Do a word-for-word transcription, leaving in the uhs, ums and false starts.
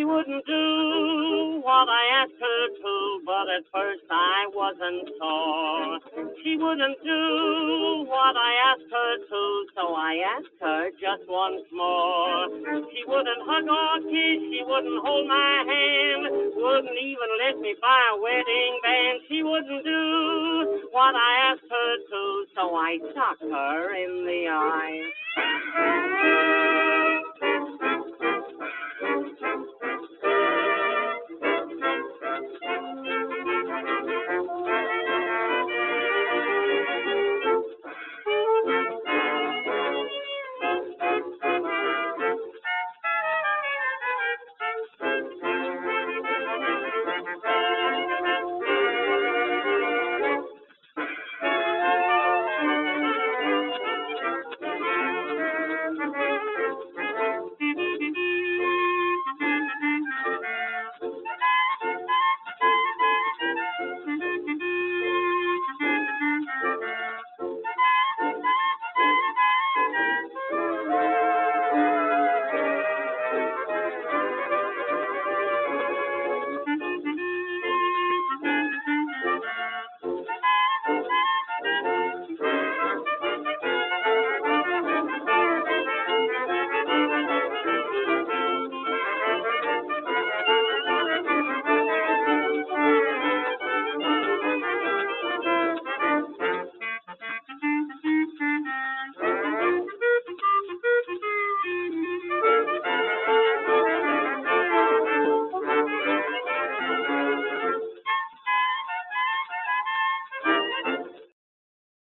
wouldn't do what I asked her to, but at first I wasn't sure. She wouldn't do what I asked her to, so I asked her just once more. She wouldn't hug or kiss, she wouldn't hold my hand, wouldn't even let me buy a wedding band. She wouldn't do what I asked her to, so I socked her in the eye.